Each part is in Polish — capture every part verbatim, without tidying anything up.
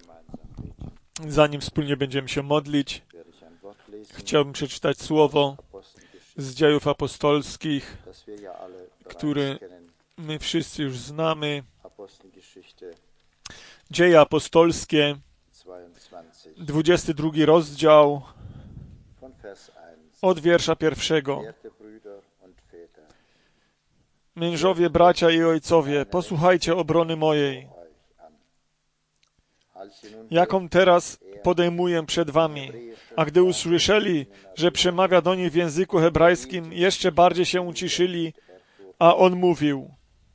Zanim wspólnie będziemy się modlić, chciałbym przeczytać słowo z Dziejów Apostolskich, które my wszyscy już znamy. Dzieje Apostolskie, dwudziesty drugi rozdział, od wiersza pierwszego. Mężowie, bracia i ojcowie, posłuchajcie obrony mojej, jaką teraz podejmuję przed wami. A gdy usłyszeli, że przemawia do nich w języku hebrajskim, jeszcze bardziej się uciszyli, a on mówił: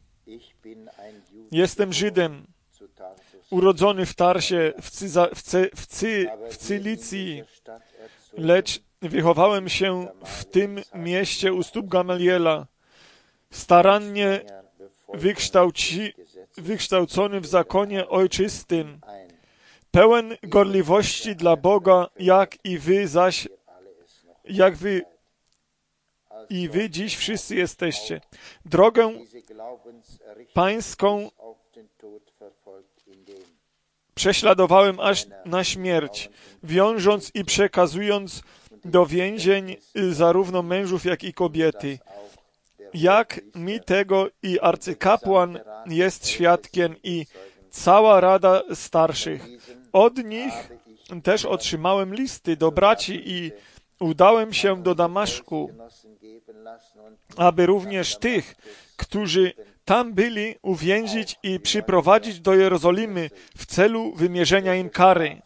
jestem Żydem, urodzony w Tarsie, w, Cyza, w, Cy, w, Cy, w Cylicji, lecz wychowałem się w tym mieście u stóp Gamaliela, starannie wykształci, wykształcony w zakonie ojczystym, pełen gorliwości dla Boga, jak i wy zaś, jak wy i wy dziś wszyscy jesteście. Drogę pańską prześladowałem aż na śmierć, wiążąc i przekazując do więzień zarówno mężów, jak i kobiety. Jak mi tego i arcykapłan jest świadkiem i cała rada starszych. Od nich też otrzymałem listy do braci i udałem się do Damaszku, aby również tych, którzy tam byli, uwięzić i przyprowadzić do Jerozolimy w celu wymierzenia im kary.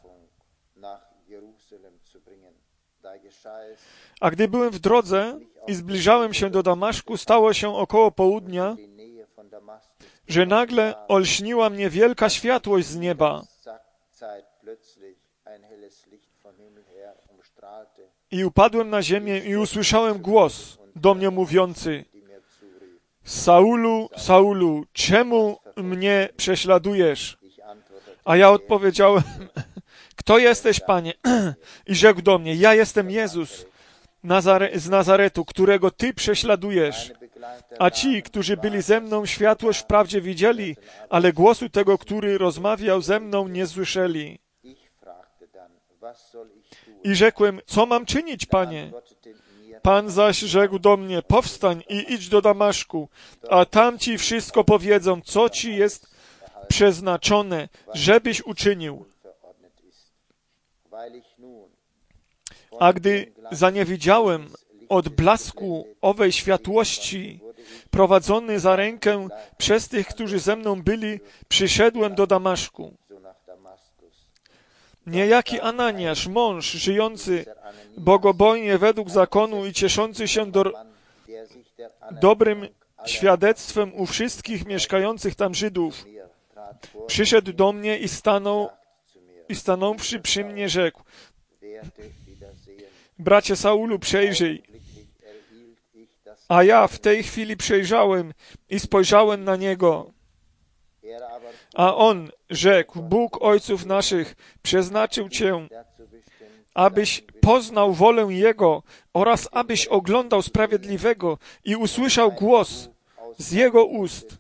A gdy byłem w drodze i zbliżałem się do Damaszku, stało się około południa, że nagle olśniła mnie wielka światłość z nieba. I upadłem na ziemię i usłyszałem głos do mnie mówiący: Saulu, Saulu, czemu mnie prześladujesz? A ja odpowiedziałem: kto jesteś, Panie? I rzekł do mnie: ja jestem Jezus Nazare- z Nazaretu, którego Ty prześladujesz. A ci, którzy byli ze mną, światłość wprawdzie widzieli, ale głosu tego, który rozmawiał ze mną, nie słyszeli. I rzekłem: co mam czynić, Panie? Pan zaś rzekł do mnie: powstań i idź do Damaszku, a tam ci wszystko powiedzą, co ci jest przeznaczone, żebyś uczynił. A gdy zaniewidziałem od blasku owej światłości, prowadzony za rękę przez tych, którzy ze mną byli, przyszedłem do Damaszku. Niejaki Ananiasz, mąż żyjący bogobojnie według zakonu i cieszący się do, dobrym świadectwem u wszystkich mieszkających tam Żydów, przyszedł do mnie i stanął, i stanąwszy przy mnie, rzekł: bracie Saulu, przejrzyj. A ja w tej chwili przejrzałem i spojrzałem na niego. A on rzekł: Bóg ojców naszych przeznaczył cię, abyś poznał wolę Jego oraz abyś oglądał Sprawiedliwego i usłyszał głos z Jego ust.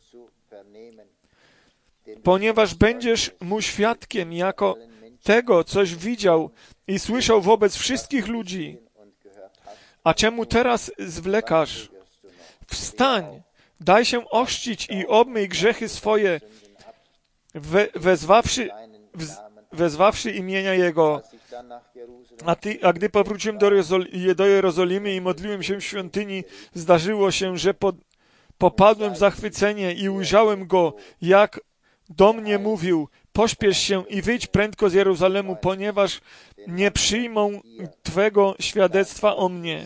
Ponieważ będziesz mu świadkiem jako tego, coś widział i słyszał wobec wszystkich ludzi. A czemu teraz zwlekasz? Wstań, daj się ochrzcić i obmyj grzechy swoje, we, wezwawszy, wz, wezwawszy imienia Jego. A, ty, a gdy powróciłem do, Jerozol- do Jerozolimy i modliłem się w świątyni, zdarzyło się, że pod, popadłem w zachwycenie i ujrzałem Go, jak do mnie mówił: pośpiesz się i wyjdź prędko z Jeruzalemu, ponieważ nie przyjmą Twego świadectwa o mnie.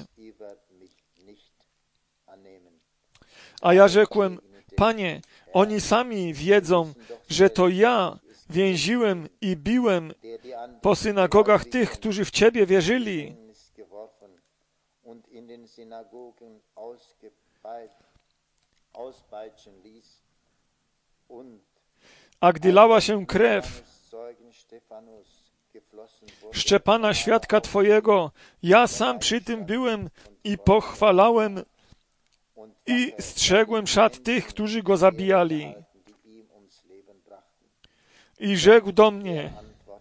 A ja rzekłem: Panie, oni sami wiedzą, że to ja więziłem i biłem po synagogach tych, którzy w Ciebie wierzyli. A gdy lała się krew Szczepana, świadka Twojego, ja sam przy tym byłem i pochwalałem i strzegłem szat tych, którzy go zabijali. I rzekł do mnie: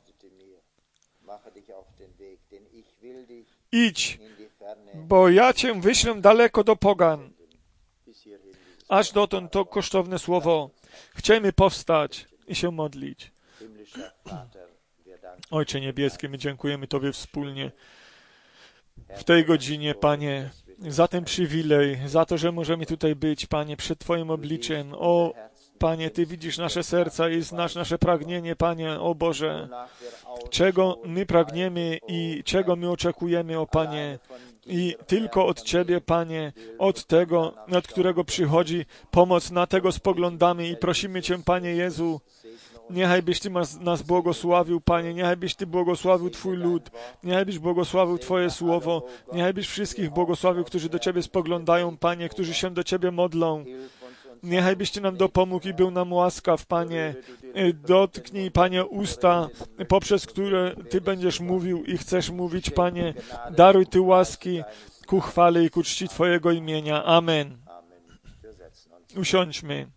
idź, bo ja Cię wyślę daleko do pogan. Aż dotąd to kosztowne słowo. Chcemy powstać i się modlić. Ojcze Niebieski, my dziękujemy Tobie wspólnie w tej godzinie, Panie, za ten przywilej, za to, że możemy tutaj być, Panie, przed Twoim obliczem. O, Panie, Ty widzisz nasze serca i znasz nasze pragnienie, Panie, o Boże, czego my pragniemy i czego my oczekujemy, o Panie. I tylko od Ciebie, Panie, od tego, od którego przychodzi pomoc, na tego spoglądamy i prosimy Cię, Panie Jezu, niechaj byś Ty nas, nas błogosławił, Panie, niechaj byś Ty błogosławił Twój lud, niechaj byś błogosławił Twoje słowo, niechaj byś wszystkich błogosławił, którzy do Ciebie spoglądają, Panie, którzy się do Ciebie modlą. Niechaj byś Ty nam dopomógł i był nam łaskaw, Panie. Dotknij, Panie, usta, poprzez które Ty będziesz mówił i chcesz mówić, Panie. Daruj Ty łaski ku chwale i ku czci Twojego imienia. Amen. Usiądźmy.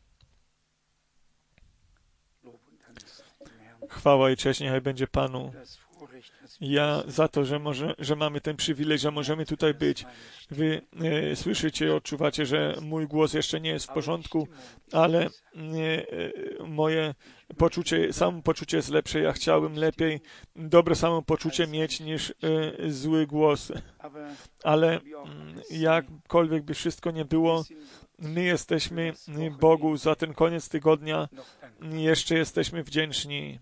Chwała i cześć niechaj będzie Panu. Ja za to, że, może, że mamy ten przywilej, że możemy tutaj być. Wy e, słyszycie, odczuwacie, że mój głos jeszcze nie jest w porządku, ale e, moje poczucie, samopoczucie jest lepsze. Ja chciałbym lepiej dobre samopoczucie mieć niż e, zły głos. Ale m, jakkolwiek by wszystko nie było, my jesteśmy Bogu za ten koniec tygodnia. Jeszcze jesteśmy wdzięczni.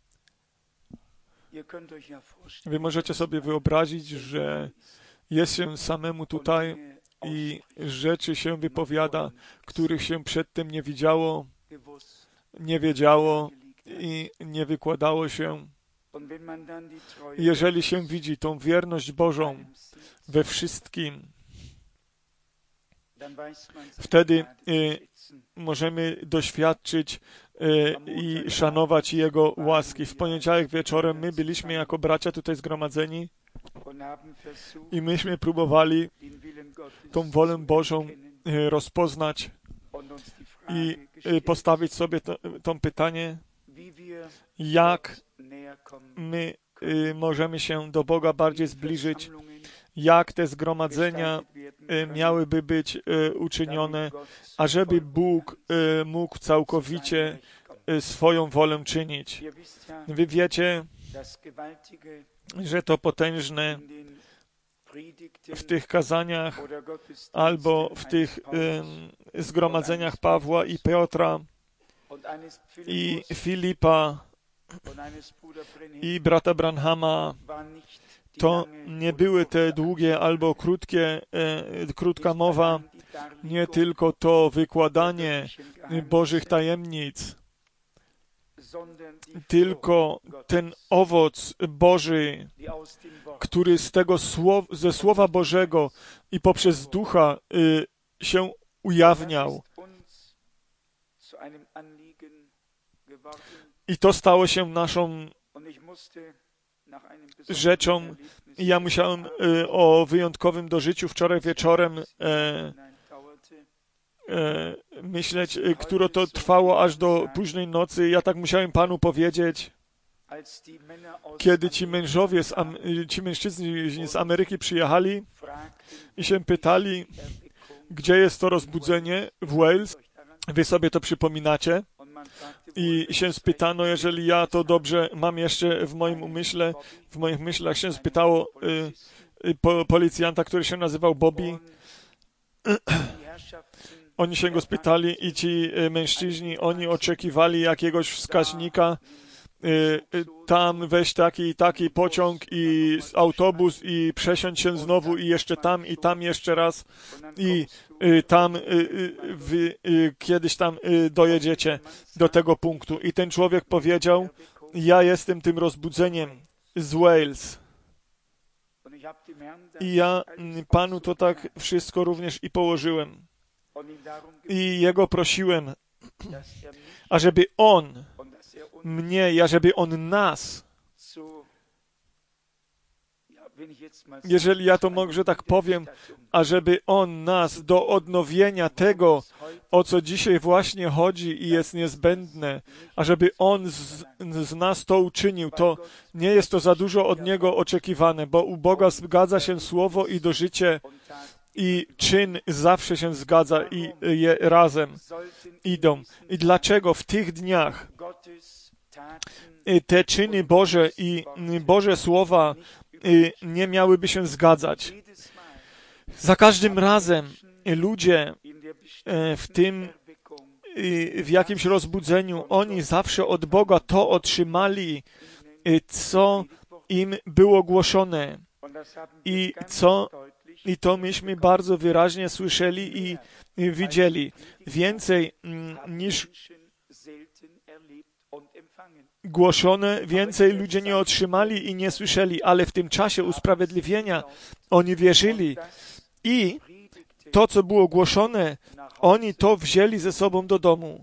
Wy możecie sobie wyobrazić, że jest się samemu tutaj i rzeczy się wypowiada, których się przedtem nie widziało, nie wiedziało i nie wykładało się. Jeżeli się widzi tą wierność Bożą we wszystkim, wtedy y, możemy doświadczyć y, i szanować Jego łaski. W poniedziałek wieczorem my byliśmy jako bracia tutaj zgromadzeni i myśmy próbowali tą wolę Bożą y, rozpoznać i y, postawić sobie to, to pytanie, jak my y, możemy się do Boga bardziej zbliżyć, jak te zgromadzenia miałyby być uczynione, ażeby Bóg mógł całkowicie swoją wolę czynić. Wy wiecie, że to potężne w tych kazaniach albo w tych zgromadzeniach Pawła i Piotra i Filipa i brata Branhama, to nie były te długie albo krótkie, e, krótka mowa, nie tylko to wykładanie Bożych tajemnic, tylko ten owoc Boży, który z tego słow, ze Słowa Bożego i poprzez Ducha y, się ujawniał. I to stało się naszą rzeczą. Ja musiałem y, o wyjątkowym dożyciu wczoraj wieczorem e, e, myśleć, y, które to trwało aż do późnej nocy. Ja tak musiałem Panu powiedzieć, kiedy ci mężowie, z Am- ci mężczyźni z Ameryki przyjechali i się pytali, gdzie jest to rozbudzenie w Wales. Wy sobie to przypominacie? I się spytano, jeżeli ja to dobrze mam jeszcze w moim umyśle, w moich myślach się spytało y, y, po, policjanta, który się nazywał Bobby. Oni się go spytali i ci y, mężczyźni, oni oczekiwali jakiegoś wskaźnika, y, y, tam weź taki i taki pociąg i autobus i przesiądź się znowu i jeszcze tam i tam jeszcze raz i y, tam y, y, wy y, kiedyś tam y, dojedziecie do tego punktu. I ten człowiek powiedział, ja jestem tym rozbudzeniem z Wales. I ja Panu to tak wszystko również i położyłem. I Jego prosiłem, ażeby On mnie, ażeby On nas jeżeli ja to może tak powiem, ażeby On nas do odnowienia tego, o co dzisiaj właśnie chodzi i jest niezbędne, ażeby On z, z nas to uczynił, to nie jest to za dużo od Niego oczekiwane, bo u Boga zgadza się słowo i do życia i czyn zawsze się zgadza i je razem idą. I dlaczego w tych dniach te czyny Boże i Boże słowa nie miałyby się zgadzać? Za każdym razem ludzie w tym, w jakimś rozbudzeniu, oni zawsze od Boga to otrzymali, co im było głoszone. I co I to myśmy bardzo wyraźnie słyszeli i widzieli. Więcej niż głoszone, więcej ludzie nie otrzymali i nie słyszeli, ale w tym czasie usprawiedliwienia oni wierzyli. I to, co było głoszone, oni to wzięli ze sobą do domu.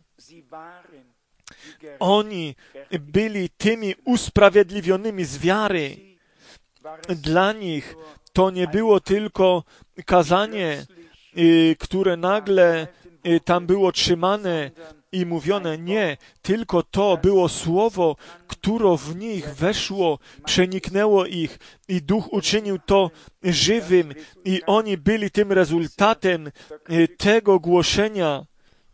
Oni byli tymi usprawiedliwionymi z wiary. Dla nich to nie było tylko kazanie, które nagle tam było trzymane i mówione. Nie, tylko to było słowo, które w nich weszło, przeniknęło ich i Duch uczynił to żywym i oni byli tym rezultatem tego głoszenia.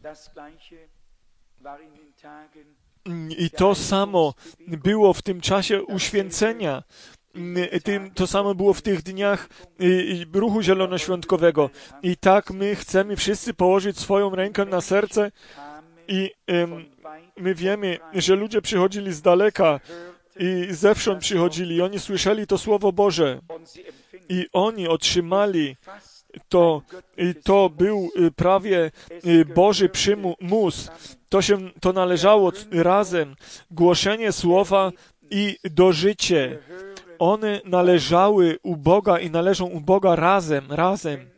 I to samo było w tym czasie uświęcenia. Tym, to samo było w tych dniach ruchu zielonoświątkowego. I tak my chcemy wszyscy położyć swoją rękę na serce i um, my wiemy, że ludzie przychodzili z daleka i zewsząd przychodzili i oni słyszeli to Słowo Boże i oni otrzymali to, i to był prawie Boży przymus. To się, to należało razem. Głoszenie Słowa i dożycie. One należały u Boga i należą u Boga razem, razem.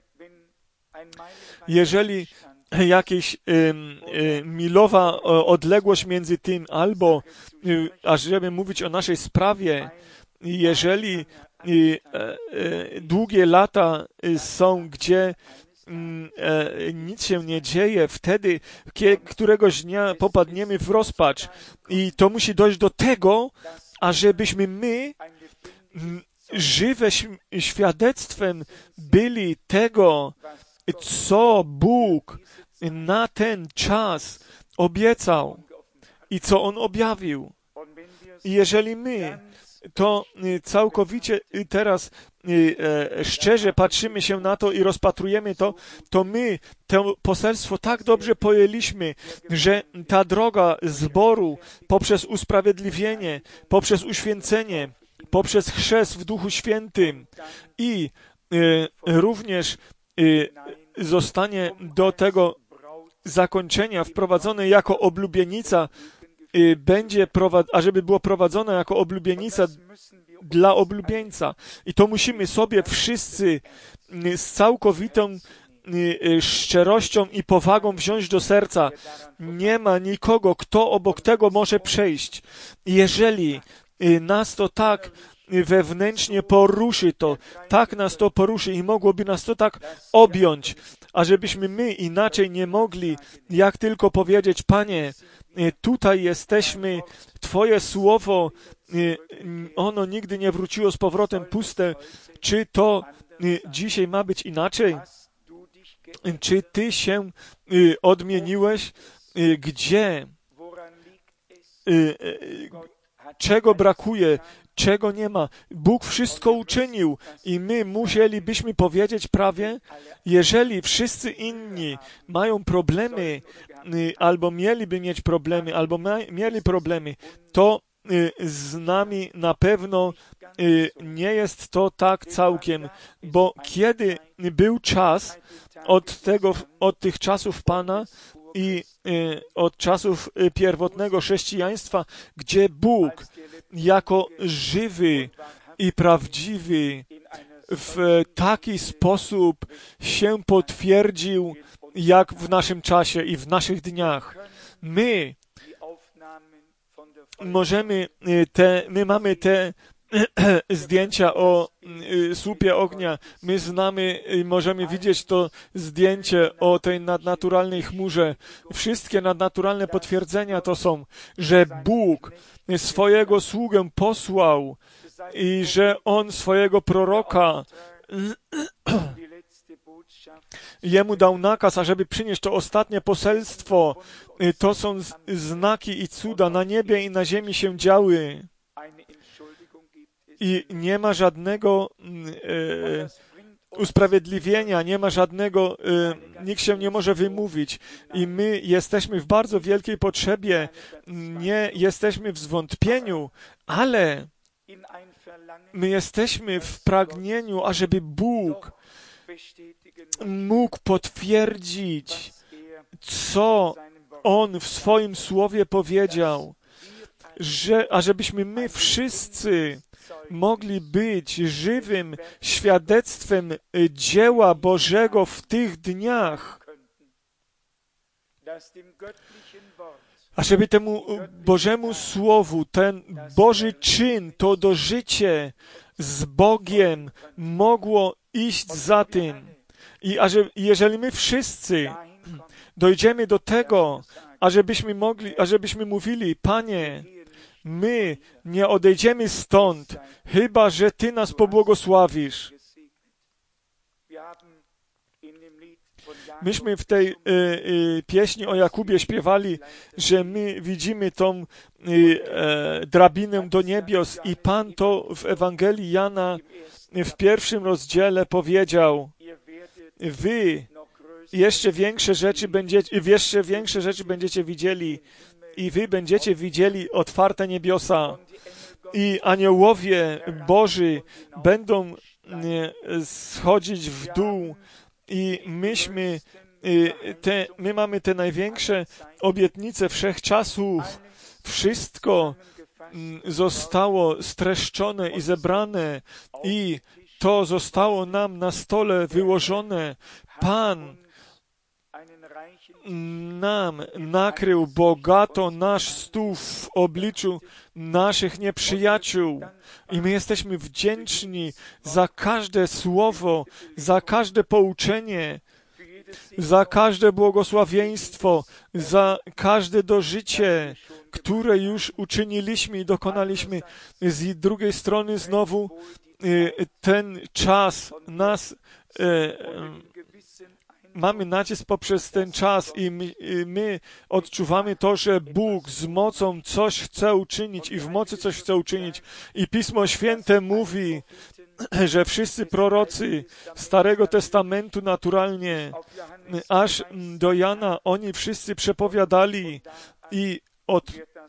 Jeżeli jakaś y, y, milowa odległość między tym, albo, y, ażeby mówić o naszej sprawie, jeżeli y, y, długie lata są, gdzie y, nic się nie dzieje, wtedy kie, któregoś dnia popadniemy w rozpacz. I to musi dojść do tego, ażebyśmy my żywe świadectwem byli tego, co Bóg na ten czas obiecał i co On objawił. I jeżeli my to całkowicie teraz szczerze patrzymy się na to i rozpatrujemy to, to my to poselstwo tak dobrze pojęliśmy, że ta droga zboru poprzez usprawiedliwienie, poprzez uświęcenie, poprzez chrzest w Duchu Świętym i y, również y, zostanie do tego zakończenia wprowadzone jako oblubienica, y, będzie prowad- ażeby było prowadzone jako oblubienica dla oblubieńca. I to musimy sobie wszyscy y, z całkowitą y, szczerością i powagą wziąć do serca. Nie ma nikogo, kto obok tego może przejść. Jeżeli nas to tak wewnętrznie poruszy, to tak nas to poruszy i mogłoby nas to tak objąć, ażebyśmy my inaczej nie mogli, jak tylko powiedzieć, Panie, tutaj jesteśmy, Twoje słowo, ono nigdy nie wróciło z powrotem puste. Czy to dzisiaj ma być inaczej? Czy Ty się odmieniłeś? Gdzie? Czego brakuje? Czego nie ma? Bóg wszystko uczynił i my musielibyśmy powiedzieć prawie, jeżeli wszyscy inni mają problemy, albo mieliby mieć problemy, albo ma- mieli problemy, to z nami na pewno nie jest to tak całkiem, bo kiedy był czas od tego, od tych czasów Pana i od czasów pierwotnego chrześcijaństwa, gdzie Bóg jako żywy i prawdziwy w taki sposób się potwierdził, jak w naszym czasie i w naszych dniach. My możemy te, my mamy te zdjęcia o y, słupie ognia. My znamy i możemy widzieć to zdjęcie o tej nadnaturalnej chmurze. Wszystkie nadnaturalne potwierdzenia to są, że Bóg swojego sługę posłał i że On swojego proroka Jemu dał nakaz, ażeby przynieść to ostatnie poselstwo. To są znaki i cuda na niebie i na ziemi się działy. I nie ma żadnego e, usprawiedliwienia, nie ma żadnego, e, nikt się nie może wymówić. I my jesteśmy w bardzo wielkiej potrzebie, nie jesteśmy w zwątpieniu, ale my jesteśmy w pragnieniu, ażeby Bóg mógł potwierdzić, co On w swoim słowie powiedział, że, ażebyśmy my wszyscy mogli być żywym świadectwem dzieła Bożego w tych dniach, ażeby temu Bożemu Słowu, ten Boży czyn, to dożycie z Bogiem mogło iść za tym. I aże, jeżeli my wszyscy dojdziemy do tego, ażebyśmy mogli, ażebyśmy mówili, Panie, my nie odejdziemy stąd, chyba że Ty nas pobłogosławisz. Myśmy w tej y, y, pieśni o Jakubie śpiewali, że my widzimy tą y, e, drabinę do niebios i Pan to w Ewangelii Jana w pierwszym rozdziale powiedział, wy jeszcze większe rzeczy będziecie, jeszcze większe rzeczy będziecie widzieli i wy będziecie widzieli otwarte niebiosa i aniołowie Boży będą schodzić w dół i myśmy te, my mamy te największe obietnice wszechczasów. Wszystko zostało streszczone i zebrane i to zostało nam na stole wyłożone. Pan nam nakrył bogato nasz stół w obliczu naszych nieprzyjaciół i my jesteśmy wdzięczni za każde słowo, za każde pouczenie, za każde błogosławieństwo, za każde dożycie, które już uczyniliśmy i dokonaliśmy. Z drugiej strony znowu ten czas nas mamy nacisk poprzez ten czas i my, i my odczuwamy to, że Bóg z mocą coś chce uczynić i w mocy coś chce uczynić. I Pismo Święte mówi, że wszyscy prorocy Starego Testamentu naturalnie, aż do Jana, oni wszyscy przepowiadali i od,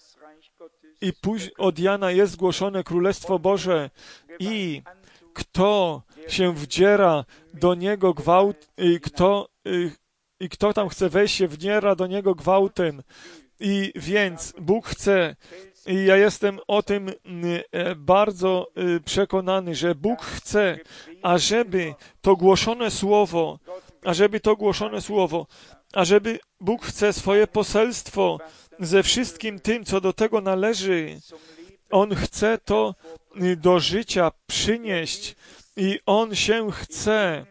i później od Jana jest głoszone Królestwo Boże i kto się wdziera do niego gwałt, i kto, i kto tam chce wejść, się wdziera do niego gwałtem. I więc Bóg chce, i ja jestem o tym bardzo przekonany, że Bóg chce, ażeby to głoszone słowo, ażeby to głoszone słowo, ażeby Bóg chce swoje poselstwo ze wszystkim tym, co do tego należy. On chce to do życia przynieść i On się chce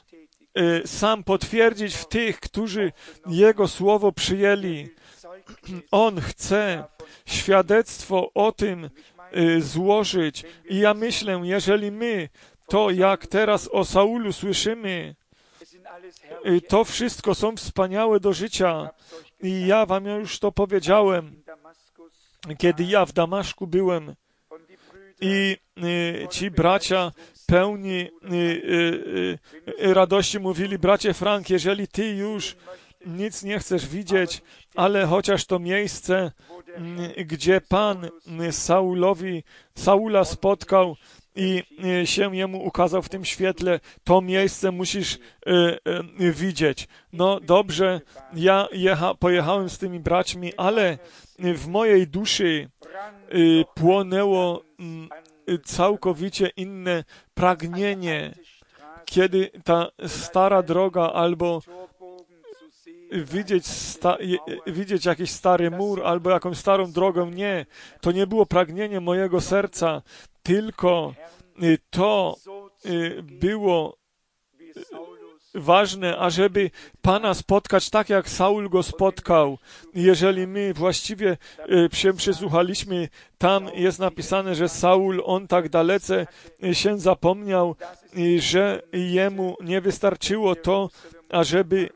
sam potwierdzić w tych, którzy Jego słowo przyjęli. On chce świadectwo o tym złożyć. I ja myślę, jeżeli my to, jak teraz o Saulu słyszymy, to wszystko są wspaniałe do życia. I ja wam już to powiedziałem, kiedy ja w Damaszku byłem i y, ci bracia pełni y, y, y, radości mówili, bracie Frank, jeżeli ty już nic nie chcesz widzieć, ale chociaż to miejsce, y, gdzie Pan Saulowi, Saula spotkał i y, się jemu ukazał w tym świetle, to miejsce musisz y, y, widzieć. No dobrze, ja jecha, pojechałem z tymi braćmi, ale w mojej duszy y, płonęło y, całkowicie inne pragnienie, kiedy ta stara droga albo widzieć, sta, widzieć jakiś stary mur albo jakąś starą drogę. Nie, to nie było pragnienie mojego serca, tylko to było ważne, ażeby Pana spotkać tak, jak Saul go spotkał. Jeżeli my właściwie się przysłuchaliśmy, tam jest napisane, że Saul, on tak dalece się zapomniał, że jemu nie wystarczyło to, ażeby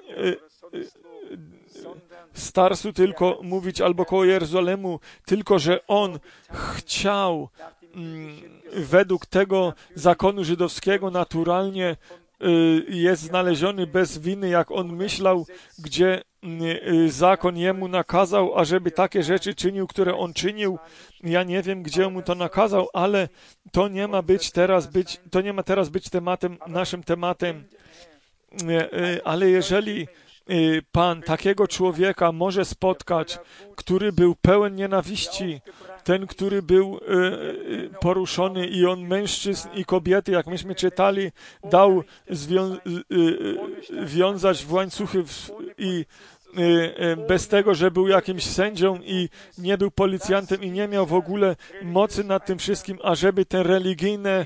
z Tarsu tylko mówić albo koło Jerozolemu, tylko że on chciał według tego zakonu żydowskiego naturalnie jest znaleziony bez winy, jak on myślał, gdzie zakon jemu nakazał, ażeby takie rzeczy czynił, które on czynił. Ja nie wiem, gdzie mu to nakazał, ale to nie ma być teraz być, to nie ma teraz być tematem, naszym tematem. Ale jeżeli Pan takiego człowieka może spotkać, który był pełen nienawiści, ten, który był poruszony i on mężczyzn i kobiety, jak myśmy czytali, dał zwią- wiązać w łańcuchy w, i bez tego, że był jakimś sędzią i nie był policjantem i nie miał w ogóle mocy nad tym wszystkim, ażeby te religijne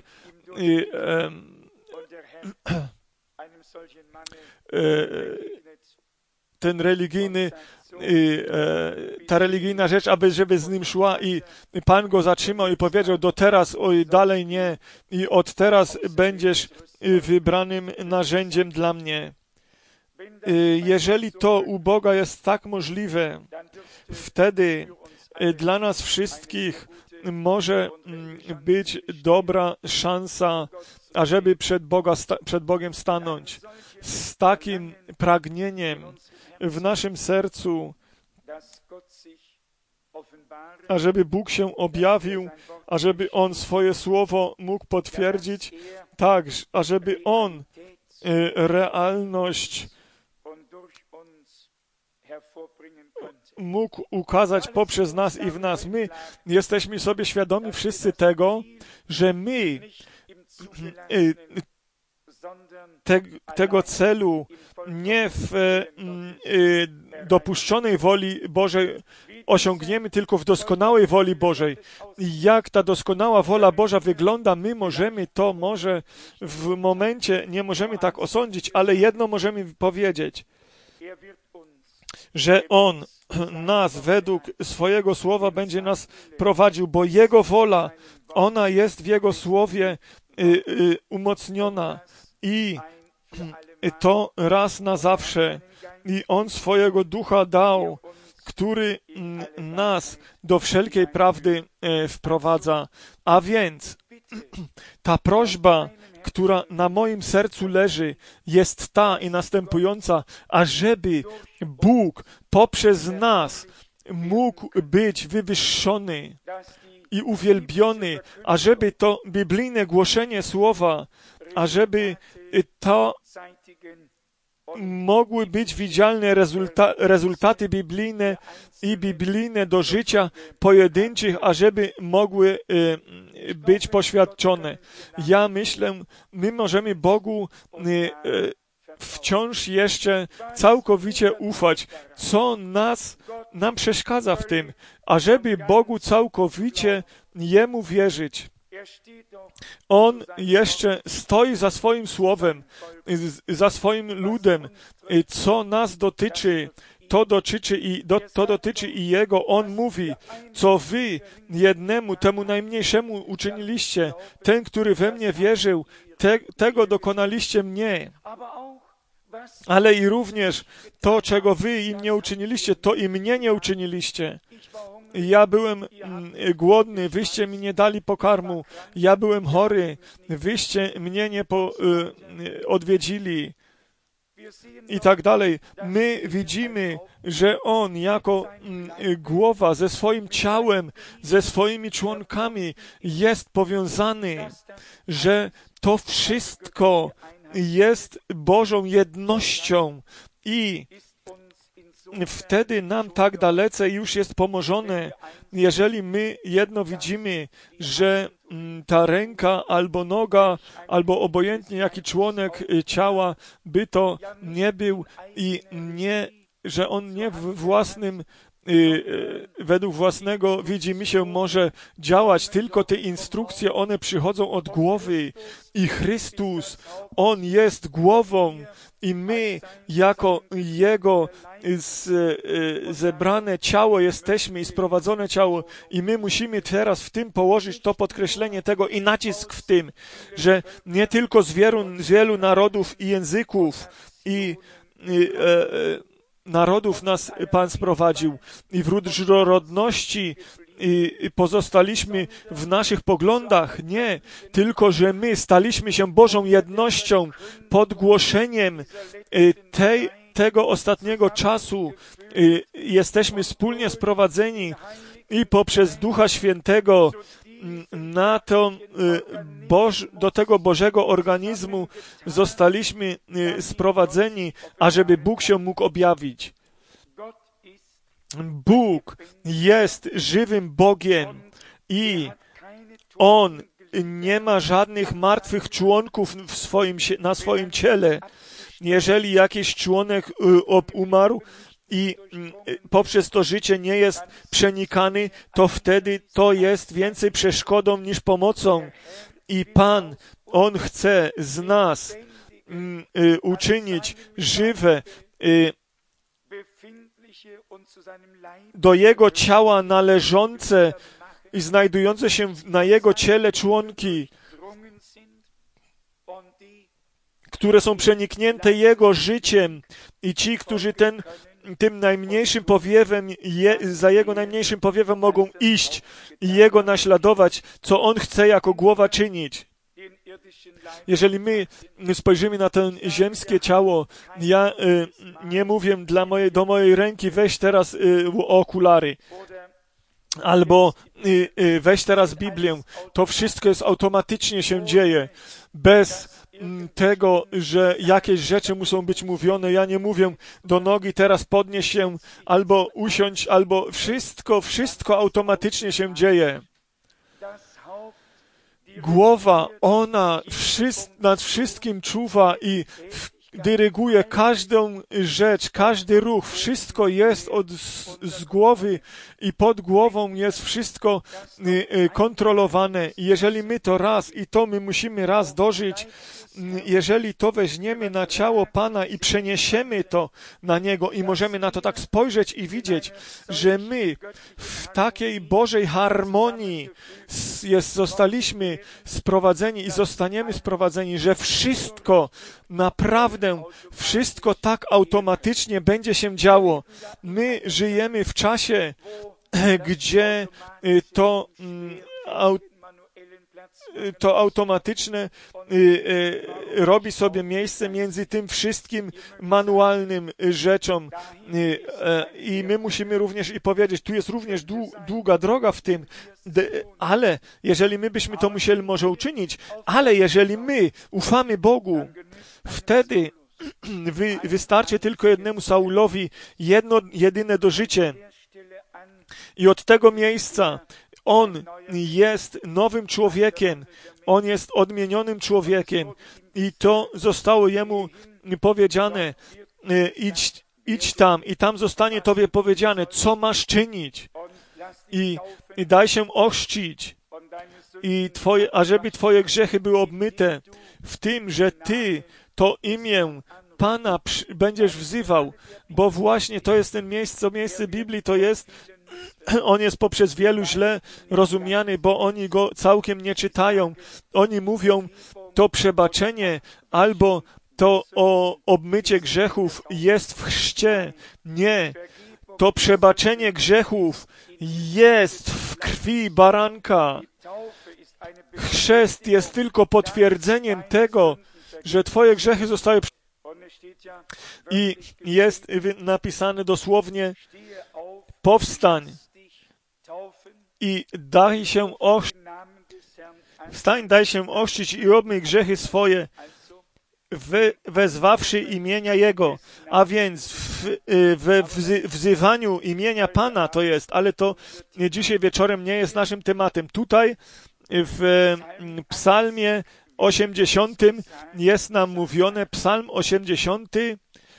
ten religijny ta religijna rzecz, aby żeby z nim szła i Pan go zatrzymał i powiedział, do teraz, oj, dalej nie i od teraz będziesz wybranym narzędziem dla mnie. Jeżeli to u Boga jest tak możliwe, wtedy dla nas wszystkich może być dobra szansa, ażeby przed, Boga, przed Bogiem stanąć z takim pragnieniem w naszym sercu, ażeby Bóg się objawił, ażeby On swoje słowo mógł potwierdzić, tak, ażeby On realność mógł ukazać poprzez nas i w nas. My jesteśmy sobie świadomi wszyscy tego, że my te, tego celu nie w y, dopuszczonej woli Bożej osiągniemy, tylko w doskonałej woli Bożej. Jak ta doskonała wola Boża wygląda, my możemy to może w momencie, nie możemy tak osądzić, ale jedno możemy powiedzieć, że On nas według swojego słowa będzie nas prowadził, bo Jego wola, ona jest w Jego słowie y, y, umocniona i to raz na zawsze. I On swojego ducha dał, który nas do wszelkiej prawdy wprowadza. A więc ta prośba, która na moim sercu leży, jest ta i następująca, ażeby Bóg poprzez nas mógł być wywyższony i uwielbiony, ażeby to biblijne głoszenie słowa, ażeby to mogły być widzialne rezulta- rezultaty biblijne i biblijne do życia pojedynczych, ażeby mogły y, być poświadczone. Ja myślę, my możemy Bogu y, y, wciąż jeszcze całkowicie ufać, co nas, nam przeszkadza w tym, ażeby Bogu całkowicie Jemu wierzyć. On jeszcze stoi za swoim słowem, za swoim ludem, co nas dotyczy, to dotyczy i, do, to dotyczy i Jego. On mówi, co wy jednemu, temu najmniejszemu uczyniliście, ten, który we mnie wierzył, te, tego dokonaliście mnie. Ale i również to, czego wy im nie uczyniliście, to i mnie nie uczyniliście. Ja byłem głodny, wyście mi nie dali pokarmu. Ja byłem chory, wyście mnie nie po, y, odwiedzili. I tak dalej. My widzimy, że On jako y, głowa ze swoim ciałem, ze swoimi członkami jest powiązany, że to wszystko jest Bożą jednością i wtedy nam tak dalece już jest pomożone, jeżeli my jedno widzimy, że ta ręka albo noga, albo obojętnie jaki członek ciała by to nie był i nie, że on nie w własnym według własnego widzimisię może działać, tylko te instrukcje, one przychodzą od głowy i Chrystus, On jest głową i my jako Jego z, zebrane ciało jesteśmy i sprowadzone ciało i my musimy teraz w tym położyć to podkreślenie tego i nacisk w tym, że nie tylko z wielu, z wielu narodów i języków i, i e, narodów nas Pan sprowadził i w różnorodności i pozostaliśmy w naszych poglądach. Nie, tylko że my staliśmy się Bożą jednością pod głoszeniem tej, tego ostatniego czasu. Jesteśmy wspólnie sprowadzeni i poprzez Ducha Świętego na to, Boż, do tego Bożego organizmu zostaliśmy sprowadzeni, ażeby Bóg się mógł objawić. Bóg jest żywym Bogiem i On nie ma żadnych martwych członków w swoim, na swoim ciele. Jeżeli jakiś członek umarł, i poprzez to życie nie jest przenikany, to wtedy to jest więcej przeszkodą niż pomocą. I Pan, On chce z nas mm, y, uczynić żywe, y, do Jego ciała należące i znajdujące się na Jego ciele członki, które są przeniknięte Jego życiem i ci, którzy ten tym najmniejszym powiewem, je, za Jego najmniejszym powiewem mogą iść i Jego naśladować, co On chce jako głowa czynić. Jeżeli my spojrzymy na to ziemskie ciało, ja y, nie mówię dla mojej, do mojej ręki weź teraz y, okulary, albo y, y, weź teraz Biblię. To wszystko jest automatycznie się dzieje, bez tego, że jakieś rzeczy muszą być mówione. Ja nie mówię do nogi teraz podnieś się, albo usiądź, albo wszystko, wszystko automatycznie się dzieje. Głowa, ona wszys- nad wszystkim czuwa i w- dyryguje każdą rzecz, każdy ruch, wszystko jest od, z, z głowy i pod głową jest wszystko y, y, kontrolowane. I jeżeli my to raz, i to my musimy raz dożyć, jeżeli to weźmiemy na ciało Pana i przeniesiemy to na Niego i możemy na to tak spojrzeć i widzieć, że my w takiej Bożej harmonii jest, zostaliśmy sprowadzeni i zostaniemy sprowadzeni, że wszystko, naprawdę wszystko tak automatycznie będzie się działo. My żyjemy w czasie, gdzie to to automatyczne y, y, robi sobie miejsce między tym wszystkim manualnym rzeczom y, y, i my musimy również i powiedzieć, tu jest również dłu, długa droga w tym, de, ale jeżeli my byśmy to musieli może uczynić, ale jeżeli my ufamy Bogu, wtedy wy, wystarczy tylko jednemu Saulowi jedno, jedyne do życia i od tego miejsca on jest nowym człowiekiem, on jest odmienionym człowiekiem i to zostało jemu powiedziane, idź, idź tam i tam zostanie tobie powiedziane, co masz czynić i, i daj się ochrzcić i twoje, ażeby twoje grzechy były obmyte w tym, że ty to imię Pana będziesz wzywał, bo właśnie to jest ten miejsce, miejsce Biblii, to jest on jest poprzez wielu źle rozumiany, bo oni go całkiem nie czytają. Oni mówią, to przebaczenie albo to o obmycie grzechów jest w chrzcie. Nie, to przebaczenie grzechów jest w krwi baranka. Chrzest jest tylko potwierdzeniem tego, że twoje grzechy zostały przebaczone. I jest napisane dosłownie, powstań i daj się ochrzcić. Wstań, daj się ochrzcić i obmyj grzechy swoje. we, wezwawszy imienia Jego, a więc w, we wzy, wzywaniu imienia Pana to jest, ale to dzisiaj wieczorem nie jest naszym tematem. Tutaj w psalmie osiemdziesiątym jest nam mówione, psalm osiemdziesiąty,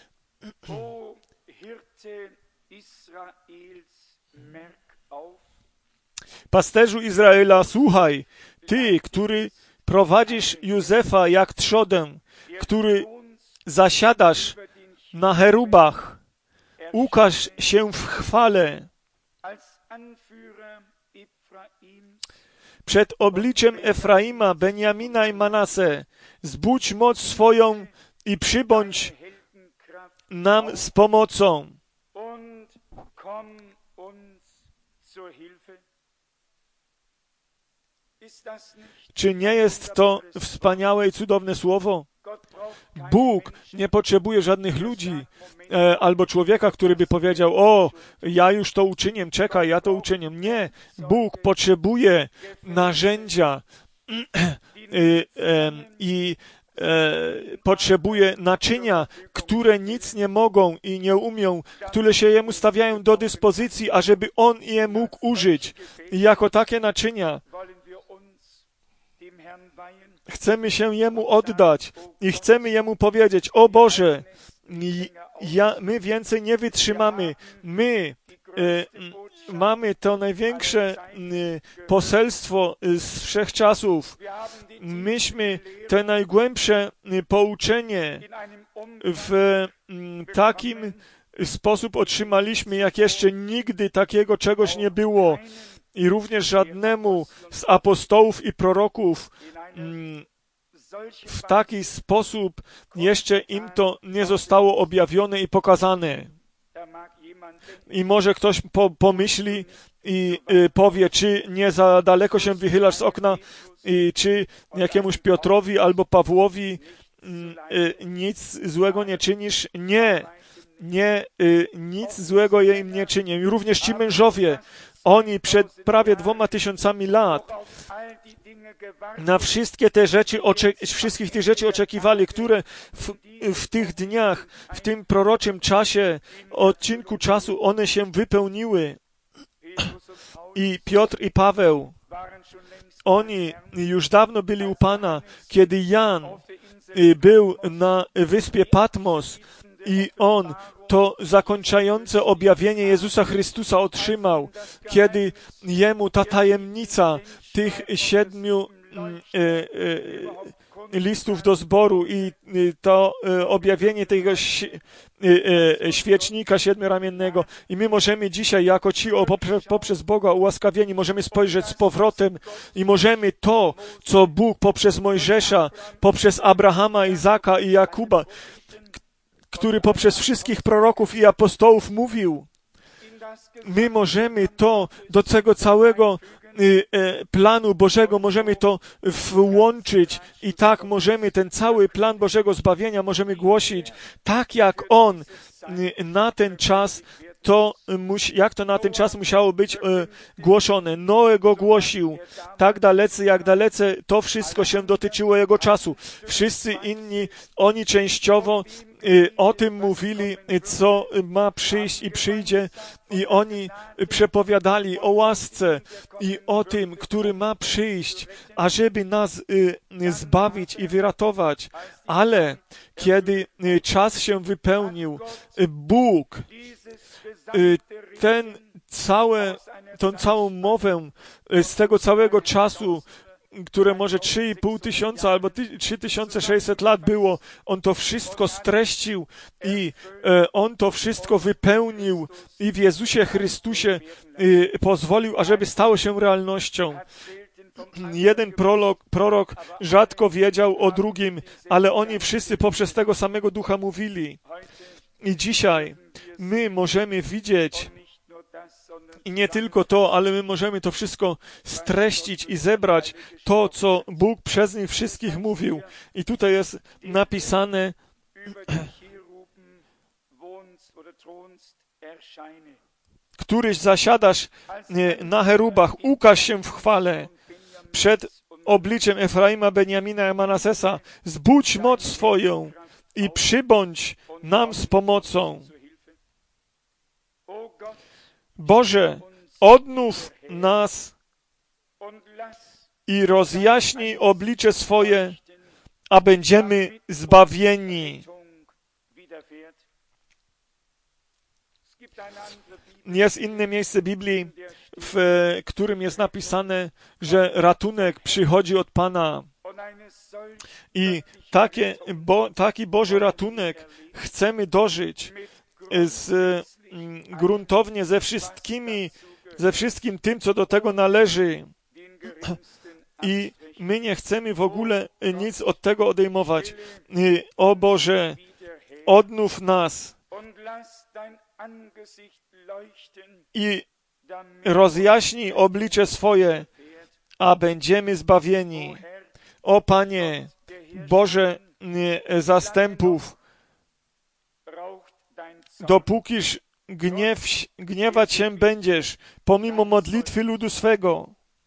pasterzu Izraela, słuchaj, Ty, który prowadzisz Józefa jak trzodę, który zasiadasz na cherubach, ukaż się w chwale przed obliczem Efraima, Benjamina i Manase. Zbudź moc swoją i przybądź nam z pomocą. Czy nie jest to wspaniałe i cudowne słowo? Bóg nie potrzebuje żadnych ludzi e, albo człowieka, który by powiedział, o, ja już to uczynię, czekaj, ja to uczynię. Nie, Bóg potrzebuje narzędzia i, e, i e, potrzebuje naczynia, które nic nie mogą i nie umią, które się Jemu stawiają do dyspozycji, ażeby On je mógł użyć. I jako takie naczynia chcemy się Jemu oddać i chcemy Jemu powiedzieć, o Boże, ja, my więcej nie wytrzymamy. My y, mamy to największe y, poselstwo z wszechczasów. Myśmy te najgłębsze y, pouczenie w y, takim sposób otrzymaliśmy, jak jeszcze nigdy takiego czegoś nie było. I również żadnemu z apostołów i proroków w taki sposób jeszcze im to nie zostało objawione i pokazane. I może ktoś po, pomyśli i y, powie, czy nie za daleko się wychylasz z okna, i czy jakiemuś Piotrowi albo Pawłowi y, y, nic złego nie czynisz. Nie, nie, y, nic złego ja im nie czynię. I również ci mężowie, oni przed prawie dwoma tysiącami lat na wszystkie te rzeczy, wszystkich tych rzeczy oczekiwali, które w, w tych dniach, w tym proroczym czasie, odcinku czasu, one się wypełniły. I Piotr i Paweł, oni już dawno byli u Pana, kiedy Jan był na wyspie Patmos i on to zakończające objawienie Jezusa Chrystusa otrzymał, kiedy jemu ta tajemnica tych siedmiu e, e, listów do zboru i to e, objawienie tego ś, e, e, świecznika siedmioramiennego. I my możemy dzisiaj, jako ci o, poprzez, poprzez Boga ułaskawieni, możemy spojrzeć z powrotem i możemy to, co Bóg poprzez Mojżesza, poprzez Abrahama, Izaka i Jakuba, który poprzez wszystkich proroków i apostołów mówił, my możemy to do tego całego y, y, planu Bożego, możemy to włączyć i tak możemy ten cały plan Bożego zbawienia możemy głosić, tak jak On y, na ten czas to, jak to na ten czas musiało być e, głoszone. Noe go głosił tak dalece, jak dalece to wszystko się dotyczyło jego czasu. Wszyscy inni, oni częściowo e, o tym mówili, co ma przyjść i przyjdzie, i oni przepowiadali o łasce i o tym, który ma przyjść, ażeby nas e, zbawić i wyratować. Ale kiedy e, czas się wypełnił, e, Bóg ten całe, tą całą mowę z tego całego czasu, które może trzy i pół tysiąca albo trzy tysiące sześćset lat było, On to wszystko streścił i On to wszystko wypełnił i w Jezusie Chrystusie pozwolił, ażeby stało się realnością. Jeden prolog, prorok rzadko wiedział o drugim, ale oni wszyscy poprzez tego samego Ducha mówili. I dzisiaj my możemy widzieć i nie tylko to, ale my możemy to wszystko streścić i zebrać to, co Bóg przez nich wszystkich mówił. I tutaj jest napisane któryś zasiadasz na cherubach, ukaż się w chwale przed obliczem Efraima, Beniamina i Manasesa. Zbudź moc swoją i przybądź nam z pomocą. Boże, odnów nas i rozjaśnij oblicze swoje, a będziemy zbawieni. Jest inne miejsce Biblii, w którym jest napisane, że ratunek przychodzi od Pana. I takie, bo, taki Boży ratunek chcemy dożyć z, mm, gruntownie ze wszystkimi, ze wszystkim tym, co do tego należy. I my nie chcemy w ogóle nic od tego odejmować. O Boże, odnów nas i rozjaśnij oblicze swoje, a będziemy zbawieni. O Panie, Boże zastępów, dopókiż gniew, gniewać się będziesz, pomimo modlitwy ludu swego.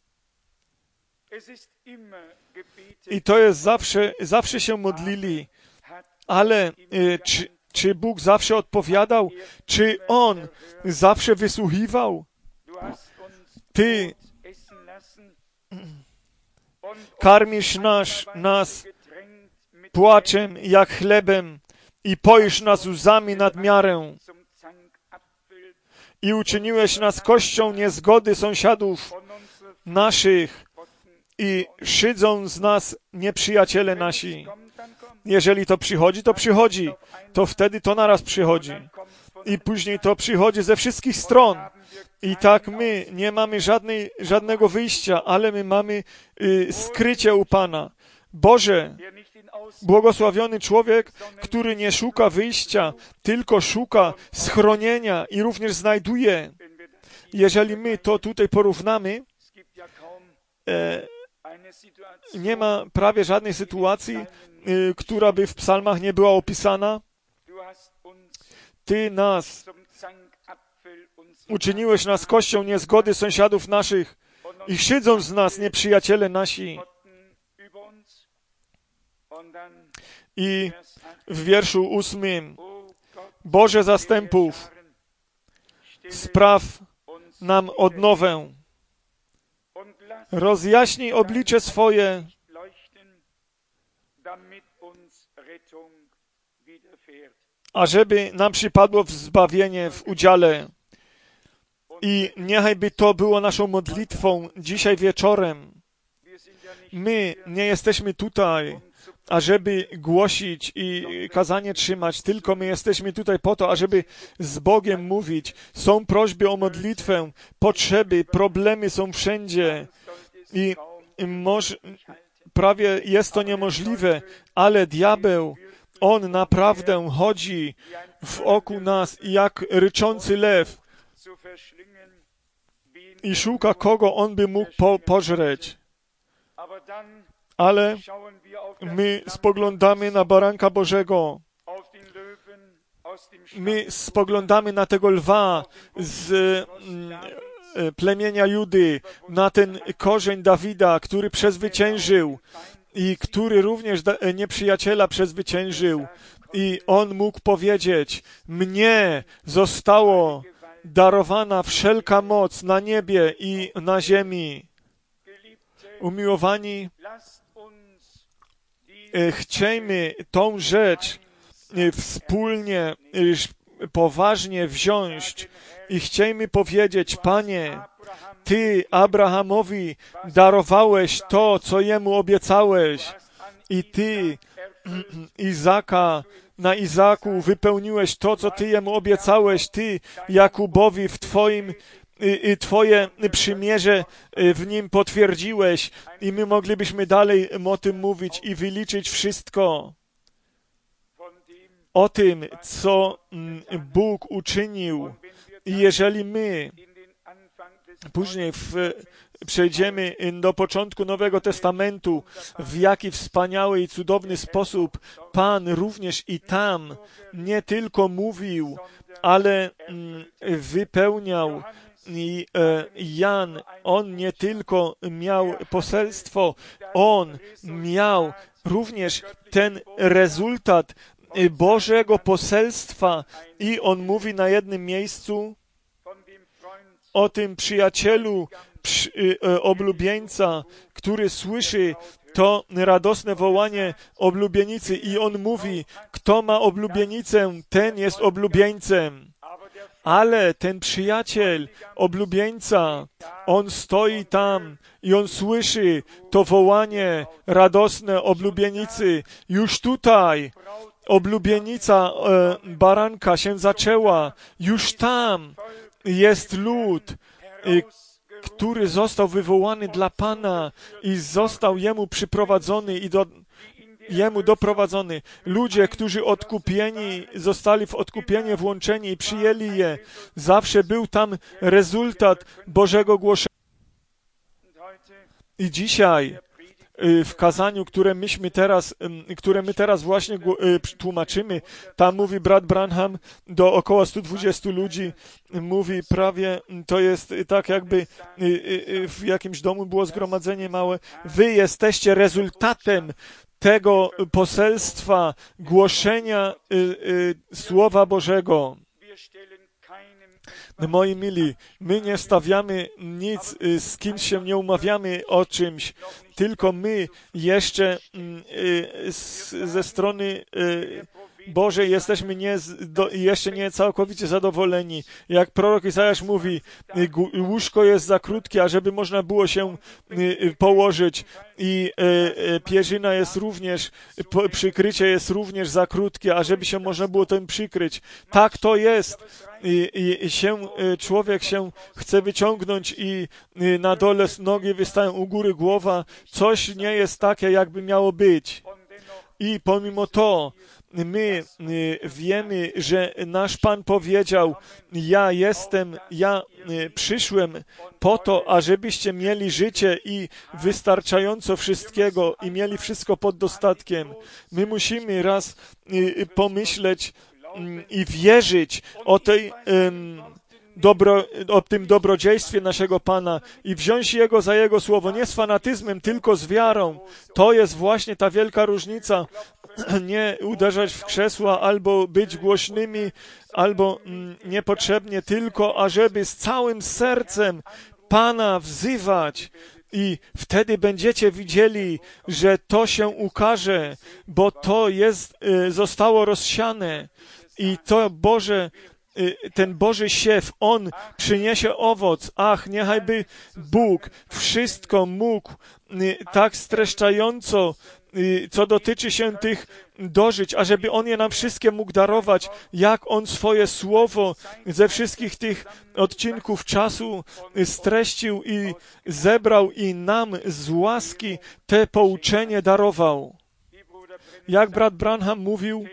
I to jest zawsze, zawsze się modlili, ale y, czy, czy Bóg zawsze odpowiadał? Czy On zawsze wysłuchiwał? Ty karmisz nas, nas płaczem jak chlebem i poisz nas łzami nad miarę. I uczyniłeś nas kością niezgody sąsiadów naszych i szydzą z nas nieprzyjaciele nasi. Jeżeli to przychodzi, to przychodzi. To wtedy to naraz przychodzi. I później to przychodzi ze wszystkich stron. I tak my nie mamy żadnej, żadnego wyjścia, ale my mamy y, skrycie u Pana. Boże, błogosławiony człowiek, który nie szuka wyjścia, tylko szuka schronienia i również znajduje. Jeżeli my to tutaj porównamy, e, nie ma prawie żadnej sytuacji, y, która by w psalmach nie była opisana. Ty nas uczyniłeś nas kością niezgody sąsiadów naszych i szydzą z nas nieprzyjaciele nasi. I w wierszu ósmym, Boże zastępów, spraw nam odnowę. Rozjaśnij oblicze swoje, ażeby nam przypadło zbawienie w udziale. I niechaj by to było naszą modlitwą dzisiaj wieczorem. My nie jesteśmy tutaj, ażeby głosić i kazanie trzymać, tylko my jesteśmy tutaj po to, ażeby z Bogiem mówić. Są prośby o modlitwę, potrzeby, problemy są wszędzie i może, prawie jest to niemożliwe, ale diabeł, on naprawdę chodzi wokół nas jak ryczący lew i szuka, kogo on by mógł po, pożreć. Ale my spoglądamy na Baranka Bożego. My spoglądamy na tego lwa z mm, plemienia Judy, na ten korzeń Dawida, który przezwyciężył i który również da, nieprzyjaciela przezwyciężył. I on mógł powiedzieć, mnie zostało darowana wszelka moc na niebie i na ziemi. Umiłowani, chciejmy tą rzecz wspólnie, poważnie wziąć i chciejmy powiedzieć, Panie, Ty Abrahamowi darowałeś to, co jemu obiecałeś i Ty Izaka, na Izaku wypełniłeś to, co Ty jemu obiecałeś, Ty Jakubowi w Twoim I, i Twoje przymierze w nim potwierdziłeś i my moglibyśmy dalej o tym mówić i wyliczyć wszystko o tym, co Bóg uczynił. I jeżeli my później w, przejdziemy do początku Nowego Testamentu, w jaki wspaniały i cudowny sposób Pan również i tam nie tylko mówił, ale wypełniał I Jan, on nie tylko miał poselstwo, on miał również ten rezultat Bożego poselstwa i on mówi na jednym miejscu o tym przyjacielu, przy, e, oblubieńca, który słyszy to radosne wołanie oblubienicy i on mówi, kto ma oblubienicę, ten jest oblubieńcem. Ale ten przyjaciel oblubieńca, on stoi tam i on słyszy to wołanie radosne oblubienicy. Już tutaj oblubienica e, baranka się zaczęła. Już tam jest lud, e, który został wywołany dla Pana i został Jemu przyprowadzony i do, Jemu doprowadzony. Ludzie, którzy odkupieni, zostali w odkupienie włączeni i przyjęli je. Zawsze był tam rezultat Bożego głoszenia. I dzisiaj w kazaniu, które myśmy teraz, które my teraz właśnie tłumaczymy, tam mówi brat Branham do około stu dwudziestu ludzi, mówi prawie, to jest tak jakby w jakimś domu było zgromadzenie małe. Wy jesteście rezultatem tego poselstwa, głoszenia y, y, Słowa Bożego. Moi mili, my nie stawiamy nic, y, z kimś się nie umawiamy o czymś, tylko my jeszcze y, z, ze strony y, Bożej jesteśmy nie, do, jeszcze nie całkowicie zadowoleni. Jak prorok Izajasz mówi, łóżko jest za krótkie, ażeby można było się położyć i pierzyna jest również, przykrycie jest również za krótkie, ażeby się można było tym przykryć. Tak to jest. I, i się, człowiek się chce wyciągnąć i na dole nogi wystają u góry głowa. Coś nie jest takie, jakby miało być. I pomimo to, my wiemy, że nasz Pan powiedział, ja jestem, ja przyszłem po to, ażebyście mieli życie i wystarczająco wszystkiego i mieli wszystko pod dostatkiem. My musimy raz pomyśleć i wierzyć o tej Dobro, o tym dobrodziejstwie naszego Pana i wziąć Jego za Jego słowo, nie z fanatyzmem, tylko z wiarą. To jest właśnie ta wielka różnica. Nie uderzać w krzesła, albo być głośnymi, albo mm, niepotrzebnie, tylko ażeby z całym sercem Pana wzywać. I wtedy będziecie widzieli, że to się ukaże, bo to jest, y, zostało rozsiane. I to Boże, ten Boży siew, On przyniesie owoc. Ach, niechajby Bóg wszystko mógł tak streszczająco, co dotyczy się tych dożyć, ażeby On je nam wszystkie mógł darować, jak On swoje słowo ze wszystkich tych odcinków czasu streścił i zebrał i nam z łaski te pouczenie darował. Jak brat Branham mówił,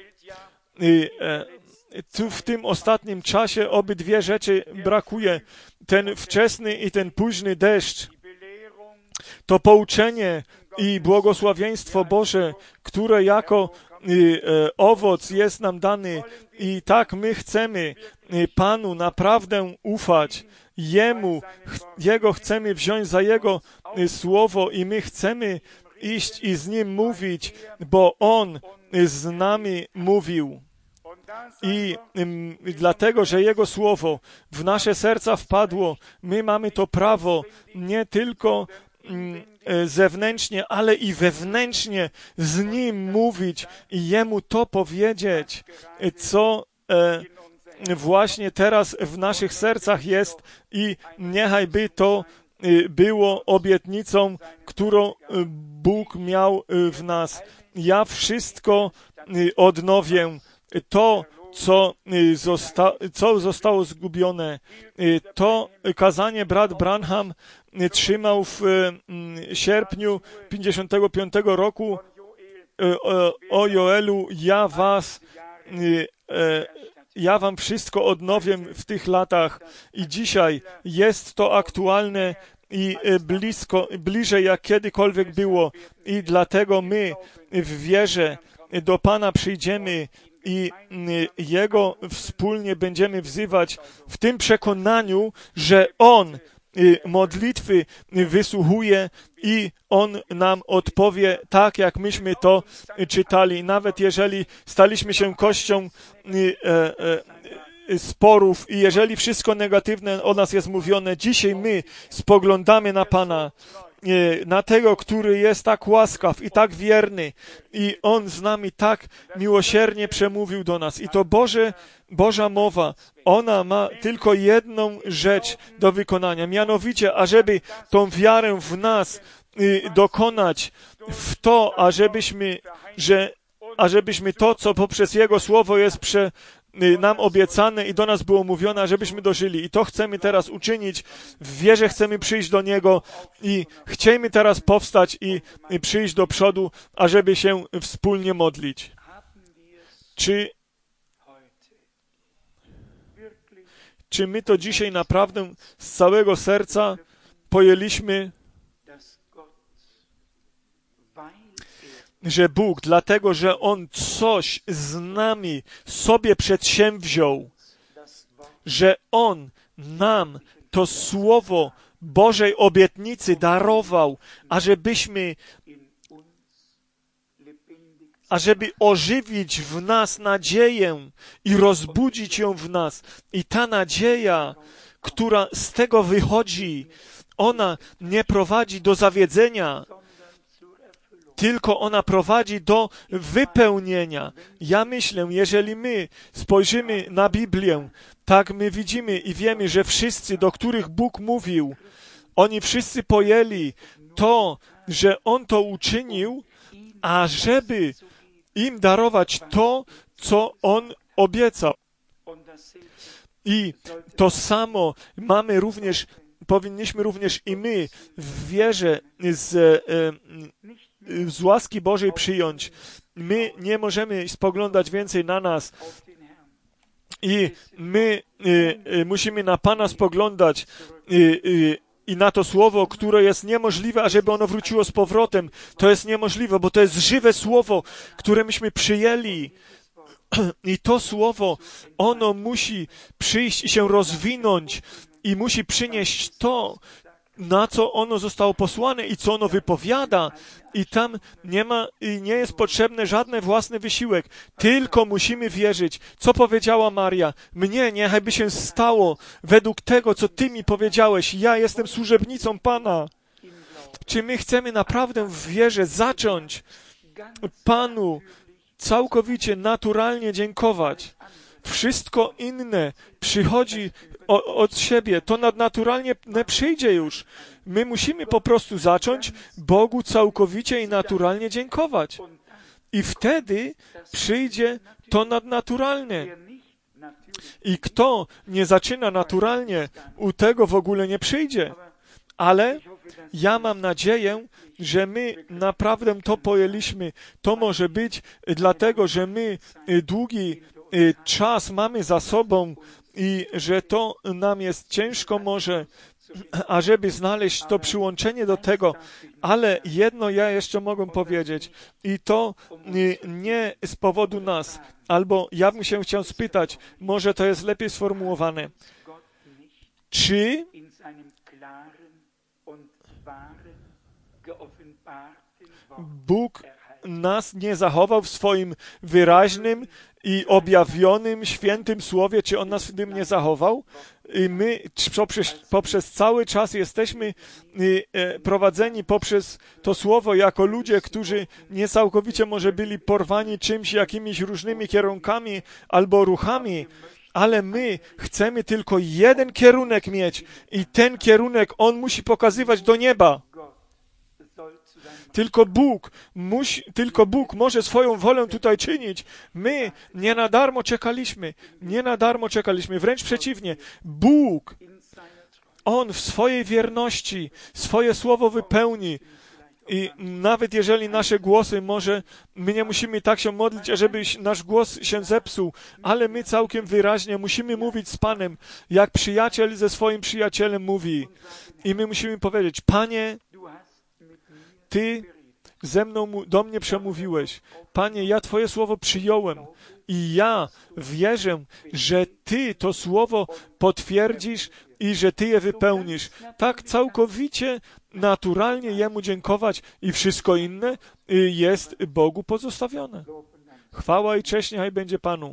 tu w tym ostatnim czasie obydwie rzeczy brakuje. Ten wczesny i ten późny deszcz. To pouczenie i błogosławieństwo Boże, które jako y, e, owoc jest nam dany. I tak my chcemy y, Panu naprawdę ufać. Jemu, ch, Jego chcemy wziąć za Jego y, słowo i my chcemy iść i z Nim mówić, bo On y, z nami mówił. I ym, dlatego, że Jego Słowo w nasze serca wpadło, my mamy to prawo nie tylko ym, zewnętrznie, ale i wewnętrznie z Nim mówić i Jemu to powiedzieć, co e, właśnie teraz w naszych sercach jest i niechaj by to y, było obietnicą, którą y, Bóg miał y, w nas. Ja wszystko y, odnowię. To, co, zosta, co zostało zgubione, to kazanie brat Branham trzymał w sierpniu pięćdziesiątego piątego roku o Joelu, ja was, ja wam wszystko odnowię w tych latach i dzisiaj jest to aktualne i blisko, bliżej jak kiedykolwiek było i dlatego my w wierze do Pana przyjdziemy i Jego wspólnie będziemy wzywać w tym przekonaniu, że On modlitwy wysłuchuje i On nam odpowie tak, jak myśmy to czytali. Nawet jeżeli staliśmy się kością sporów i jeżeli wszystko negatywne o nas jest mówione, dzisiaj my spoglądamy na Pana, na tego, który jest tak łaskaw i tak wierny i On z nami tak miłosiernie przemówił do nas. I to Boże, Boża mowa, ona ma tylko jedną rzecz do wykonania, mianowicie, ażeby tą wiarę w nas y, dokonać w to, ażebyśmy, że, ażebyśmy to, co poprzez Jego Słowo jest prze, nam obiecane i do nas było mówione, żebyśmy dożyli. I to chcemy teraz uczynić. W wierze chcemy przyjść do Niego i chcemy teraz powstać i, i przyjść do przodu, ażeby się wspólnie modlić. Czy, czy my to dzisiaj naprawdę z całego serca pojęliśmy, że Bóg, dlatego, że On coś z nami sobie przedsięwziął, że On nam to słowo Bożej obietnicy darował, ażebyśmy, ażeby ożywić w nas nadzieję i rozbudzić ją w nas. I ta nadzieja, która z tego wychodzi, ona nie prowadzi do zawiedzenia, tylko ona prowadzi do wypełnienia. Ja myślę, jeżeli my spojrzymy na Biblię, tak my widzimy i wiemy, że wszyscy, do których Bóg mówił, oni wszyscy pojęli to, że On to uczynił, ażeby im darować to, co On obiecał. I to samo mamy również, powinniśmy również i my w wierze z, z łaski Bożej przyjąć. My nie możemy spoglądać więcej na nas i my y, y, musimy na Pana spoglądać y, y, i na to słowo, które jest niemożliwe, ażeby ono wróciło z powrotem. To jest niemożliwe, bo to jest żywe słowo, które myśmy przyjęli. I to słowo, ono musi przyjść i się rozwinąć i musi przynieść to, na co ono zostało posłane i co ono wypowiada. I tam nie ma, i nie jest potrzebny żaden własny wysiłek. Tylko musimy wierzyć. Co powiedziała Maria? Mnie niechaj się stało według tego, co Ty mi powiedziałeś. Ja jestem służebnicą Pana. Czy my chcemy naprawdę w wierze zacząć Panu całkowicie naturalnie dziękować? Wszystko inne przychodzi o, od siebie. To nadnaturalnie nie przyjdzie już. My musimy po prostu zacząć Bogu całkowicie i naturalnie dziękować. I wtedy przyjdzie to nadnaturalne. I kto nie zaczyna naturalnie, u tego w ogóle nie przyjdzie. Ale ja mam nadzieję, że my naprawdę to pojęliśmy. To może być dlatego, że my długi czas mamy za sobą i że to nam jest ciężko może, ażeby znaleźć to przyłączenie do tego, ale jedno ja jeszcze mogę powiedzieć i to nie z powodu nas, albo ja bym się chciał spytać, może to jest lepiej sformułowane. Czy Bóg nas nie zachował w swoim wyraźnym i objawionym, świętym Słowie, czy On nas w tym nie zachował? I my poprzez, poprzez cały czas jesteśmy prowadzeni poprzez to Słowo jako ludzie, którzy nie całkowicie może byli porwani czymś, jakimiś różnymi kierunkami albo ruchami, ale my chcemy tylko jeden kierunek mieć i ten kierunek On musi pokazywać do nieba. Tylko Bóg musi, tylko Bóg może swoją wolę tutaj czynić. My nie na darmo czekaliśmy. Nie na darmo czekaliśmy. Wręcz przeciwnie. Bóg, On w swojej wierności swoje słowo wypełni. I nawet jeżeli nasze głosy może, my nie musimy tak się modlić, ażeby nasz głos się zepsuł, ale my całkiem wyraźnie musimy mówić z Panem, jak przyjaciel ze swoim przyjacielem mówi. I my musimy powiedzieć, Panie, Ty ze mną, do mnie przemówiłeś. Panie, ja Twoje słowo przyjąłem i ja wierzę, że Ty to słowo potwierdzisz i że Ty je wypełnisz. Tak całkowicie naturalnie Jemu dziękować i wszystko inne jest Bogu pozostawione. Chwała i cześć niechaj będzie Panu.